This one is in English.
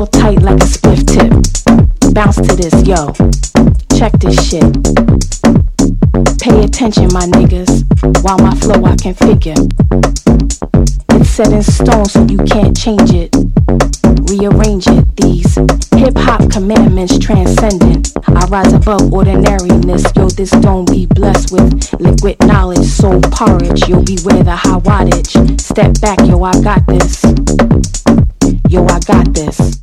real tight like a spliff tip. Bounce to this, yo. Check this shit. Pay attention, my niggas, while my flow I configure. It's set in stone so you can't change it. Rearrange it, these hip-hop commandments transcendent. I rise above ordinariness, yo, this don't be blessed with liquid knowledge, soul porridge, yo, beware the high wattage. Step back, yo, I got this. Yo, I got this.